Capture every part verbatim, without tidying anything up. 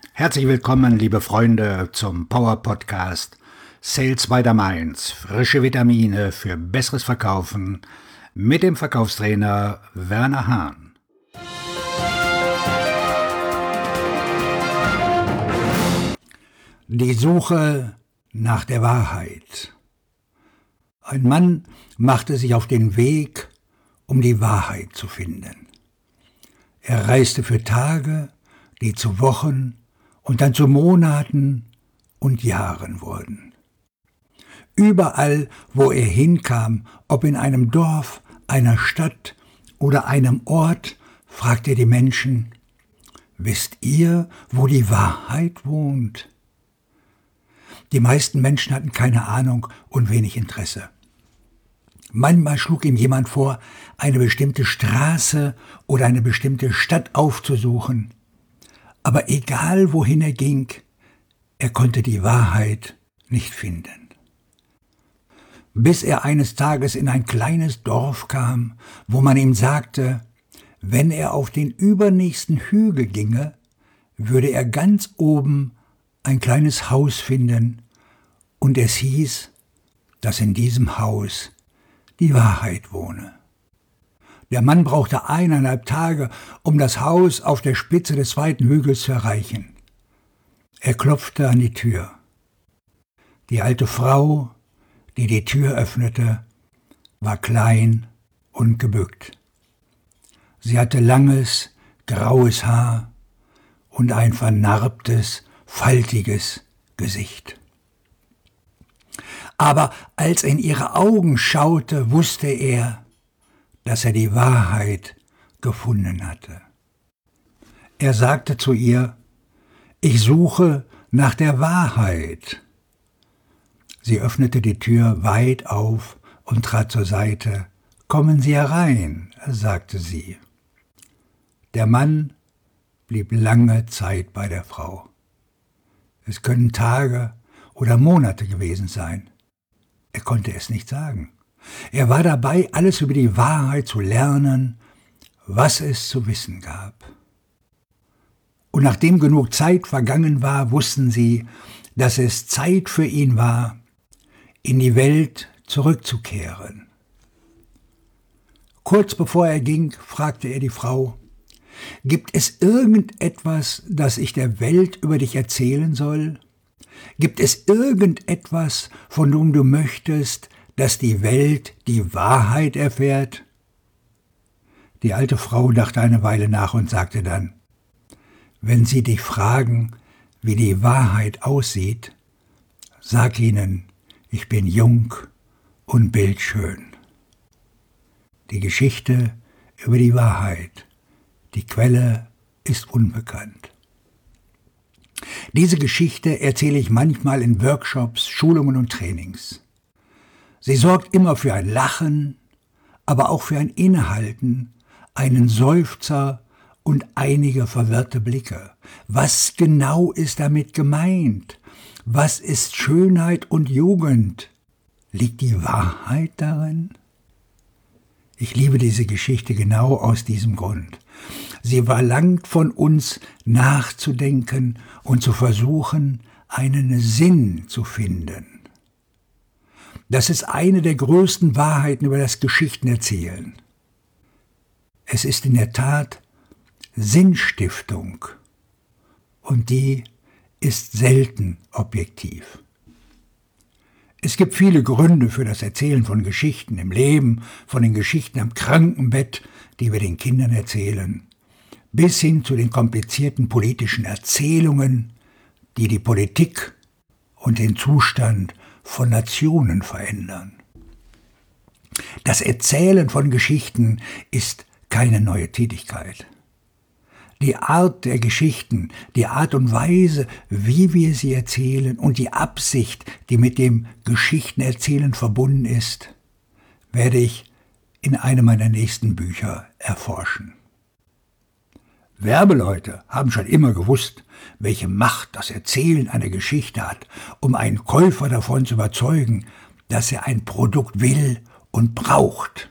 Herzlich willkommen, liebe Freunde, zum Power Podcast Sales by the Mainz. Frische Vitamine für besseres Verkaufen mit dem Verkaufstrainer Werner Hahn. Die Suche nach der Wahrheit. Ein Mann machte sich auf den Weg, um die Wahrheit zu finden. Er reiste für Tage, die zu Wochen und dann zu Monaten und Jahren wurden. Überall, wo er hinkam, ob in einem Dorf, einer Stadt oder einem Ort, fragte er die Menschen: Wisst ihr, wo die Wahrheit wohnt? Die meisten Menschen hatten keine Ahnung und wenig Interesse. Manchmal schlug ihm jemand vor, eine bestimmte Straße oder eine bestimmte Stadt aufzusuchen. Aber egal wohin er ging, er konnte die Wahrheit nicht finden. Bis er eines Tages in ein kleines Dorf kam, wo man ihm sagte, wenn er auf den übernächsten Hügel ginge, würde er ganz oben ein kleines Haus finden, und es hieß, dass in diesem Haus die Wahrheit wohne. Der Mann brauchte eineinhalb Tage, um das Haus auf der Spitze des zweiten Hügels zu erreichen. Er klopfte an die Tür. Die alte Frau, die die Tür öffnete, war klein und gebückt. Sie hatte langes, graues Haar und ein vernarbtes, faltiges Gesicht. Aber als er in ihre Augen schaute, wusste er, dass er die Wahrheit gefunden hatte. Er sagte zu ihr: Ich suche nach der Wahrheit. Sie öffnete die Tür weit auf und trat zur Seite. Kommen Sie herein, sagte sie. Der Mann blieb lange Zeit bei der Frau. Es können Tage oder Monate gewesen sein. Er konnte es nicht sagen. Er war dabei, alles über die Wahrheit zu lernen, was es zu wissen gab. Und nachdem genug Zeit vergangen war, wussten sie, dass es Zeit für ihn war, in die Welt zurückzukehren. Kurz bevor er ging, fragte er die Frau: Gibt es irgendetwas, das ich der Welt über dich erzählen soll? Gibt es irgendetwas, von dem du möchtest, dass die Welt die Wahrheit erfährt? Die alte Frau dachte eine Weile nach und sagte dann: Wenn sie dich fragen, wie die Wahrheit aussieht, sag ihnen, ich bin jung und bildschön. Die Geschichte über die Wahrheit, die Quelle ist unbekannt. Diese Geschichte erzähle ich manchmal in Workshops, Schulungen und Trainings. Sie sorgt immer für ein Lachen, aber auch für ein Innehalten, einen Seufzer und einige verwirrte Blicke. Was genau ist damit gemeint? Was ist Schönheit und Jugend? Liegt die Wahrheit darin? Ich liebe diese Geschichte genau aus diesem Grund. Sie verlangt von uns, nachzudenken und zu versuchen, einen Sinn zu finden. Das ist eine der größten Wahrheiten über das Geschichtenerzählen. Es ist in der Tat Sinnstiftung, und die ist selten objektiv. Es gibt viele Gründe für das Erzählen von Geschichten im Leben, von den Geschichten am Krankenbett, die wir den Kindern erzählen, bis hin zu den komplizierten politischen Erzählungen, die die Politik und den Zustand von Nationen verändern. Das Erzählen von Geschichten ist keine neue Tätigkeit. Die Art der Geschichten, die Art und Weise, wie wir sie erzählen und die Absicht, die mit dem Geschichtenerzählen verbunden ist, werde ich in einem meiner nächsten Bücher erforschen. Werbeleute haben schon immer gewusst, welche Macht das Erzählen einer Geschichte hat, um einen Käufer davon zu überzeugen, dass er ein Produkt will und braucht.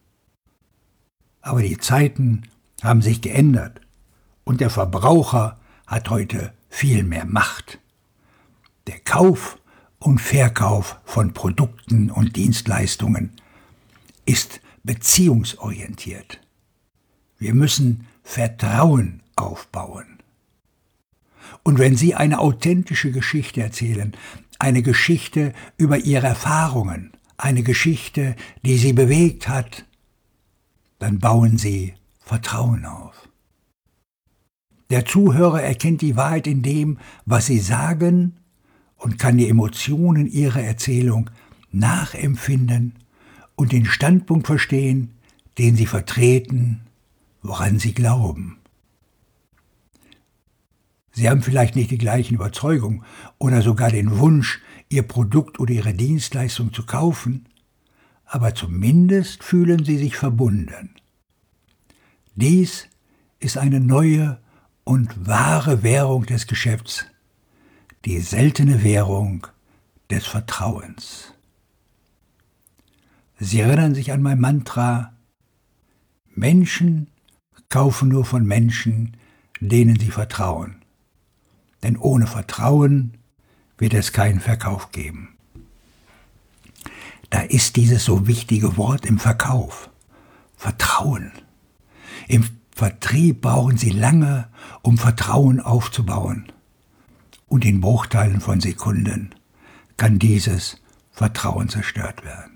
Aber die Zeiten haben sich geändert und der Verbraucher hat heute viel mehr Macht. Der Kauf und Verkauf von Produkten und Dienstleistungen ist beziehungsorientiert. Wir müssen Vertrauen aufbauen. Und wenn Sie eine authentische Geschichte erzählen, eine Geschichte über Ihre Erfahrungen, eine Geschichte, die Sie bewegt hat, dann bauen Sie Vertrauen auf. Der Zuhörer erkennt die Wahrheit in dem, was Sie sagen, und kann die Emotionen Ihrer Erzählung nachempfinden und den Standpunkt verstehen, den Sie vertreten, woran Sie glauben. Sie haben vielleicht nicht die gleichen Überzeugungen oder sogar den Wunsch, Ihr Produkt oder Ihre Dienstleistung zu kaufen, aber zumindest fühlen Sie sich verbunden. Dies ist eine neue und wahre Währung des Geschäfts, die seltene Währung des Vertrauens. Sie erinnern sich an mein Mantra: Menschen kaufen nur von Menschen, denen sie vertrauen. Denn ohne Vertrauen wird es keinen Verkauf geben. Da ist dieses so wichtige Wort im Verkauf: Vertrauen. Im Vertrieb brauchen Sie lange, um Vertrauen aufzubauen. Und in Bruchteilen von Sekunden kann dieses Vertrauen zerstört werden.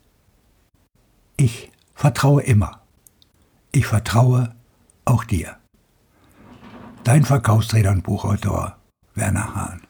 Ich vertraue immer. Ich vertraue auch dir. Dein Verkaufstrainer und Buchautor Werner Hahn.